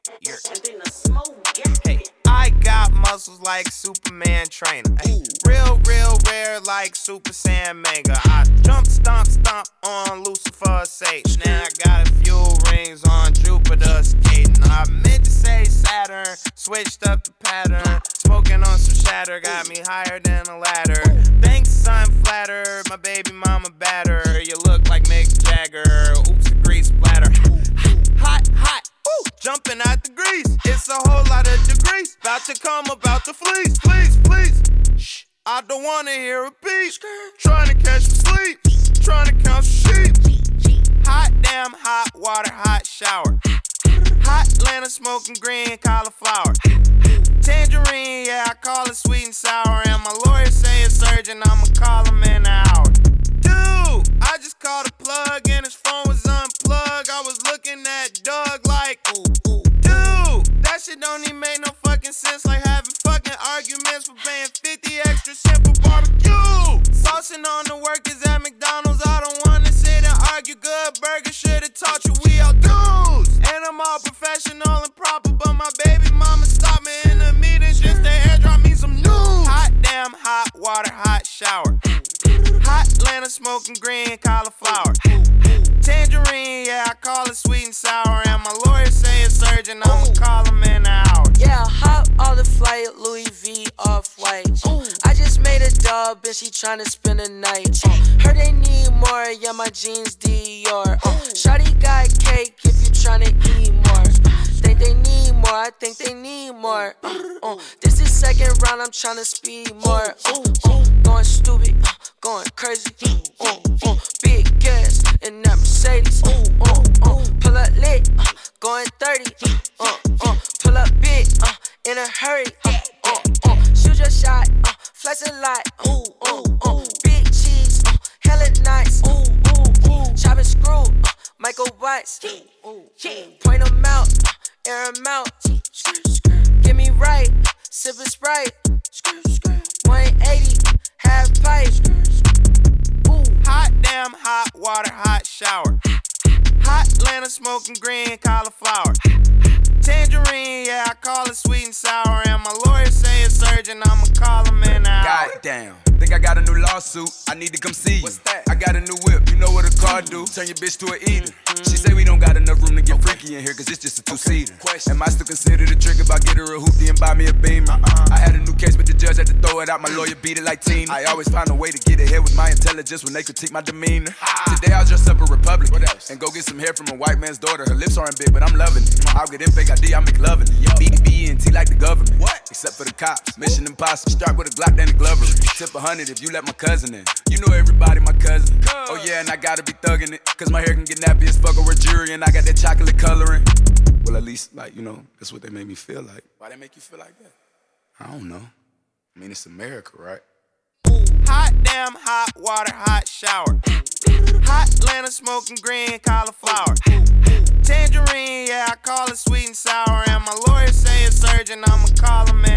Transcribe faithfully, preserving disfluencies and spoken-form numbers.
You're hey, I got muscles like Superman trainer. Ay, real, real rare like Super Saiyan Mega. I jump, stomp, stomp on Lucifer Satan. Now I got a few rings on Jupiter skating. I meant to say Saturn, switched up the pattern. Smoking on some shatter, got me higher than a ladder. Thanks, son, flatter, my baby mama batter. You look like Mick Jagger, oops, the grease splatter. Hot, hot, woo, jumping out the grease. It's a whole lot of degrees, about to come about the fleece. Please, please, shh, I don't wanna hear a beat. Trying to catch some sleep, trying to count some sheep. Hot damn, hot water, hot shower. Hot Atlanta smoking green cauliflower. Tangerine, yeah, I call it sweet and sour. And my lawyer say it's urgent, I'ma call him in an hour. Dude, I just called a plug and his phone was unplugged. I was looking at Doug like, ooh, ooh. Dude, that shit don't even make no fucking sense. Like having fucking arguments for paying fifty extra cents for barbecue. Saucing on the workers at McDonald's. I don't wanna sit and argue. Good burger should've taught you we all dudes. And I'm all professional and proper, but my baby mama stopped me in the meeting just to airdrop me some news. Hot damn, hot water, hot shower. Hot Atlanta smoking green cauliflower. Tangerine, yeah, I call it sweet and sour. And my lawyer say it's urgent, I'ma call him in an hour. Yeah, hop on the flight, Louis V off-white. I just made a dub and she tryna spend a night. Uh, heard they need more, yeah, my jeans Dior. Uh, Shawty got cake if you tryna eat more. Think they need more, I think they need more. Uh, uh, this is second round, I'm tryna speed more. Uh, uh, going stupid, uh, going crazy. Uh, uh, big gas in that Mercedes. Uh, uh, uh, pull up lit, uh, going thirty. Uh, uh, pull up big, uh, in a hurry. Uh, uh, uh, shoot your shot, uh, flex a lot. Uh, uh, uh, big cheese, uh, hella nice. Uh, uh, uh, chop and screw, uh, Michael Weiss. Uh, uh, point them out, uh, air them out. Get me right, sippin' Sprite. one eighty, half pipe. Hot damn, hot water, hot shower. Hot Atlanta smoking green cauliflower. Tangerine, yeah, I call it sweet and sour. And my lawyer say it's urgent, I'ma call him in an hour. Goddamn, think I got a new lawsuit, I need to come see you. What's that? I got a new whip, you know what a car do? Turn your bitch to an eater. She say we don't got enough room to get freaky in here, cause it's just a two-seater. Am I still considered a trick if I get her a hoopty and buy me a Beamer? Uh-uh. I had a new case, but the judge had to throw it out. My lawyer beat it like Tina. I always find a way to get ahead with my intelligence when they critique my demeanor. Today I'll dress up a Republican and go get some hair from a white man's daughter. Her lips aren't big, but I'm loving it. I'll get in fake I D, I make loving it. B D B N T like the government. What? Except for the cops. Mission impossible. Start with a Glock, then a Glover. Tip a hundred if you let my cousin in. You know everybody, my cousin. Oh yeah, and I gotta be thugging it, cause my hair can get nappy as fuck or a jury, and I got that chocolate coloring. Well, at least, like, you know, that's what they made me feel like. Why they make you feel like that? I don't know. I mean, it's America, right? Hot damn, hot water, hot shower. Hot Atlanta smoking green cauliflower. Tangerine, yeah, I call it sweet and sour. And my lawyer say it's urgent, I'ma call him in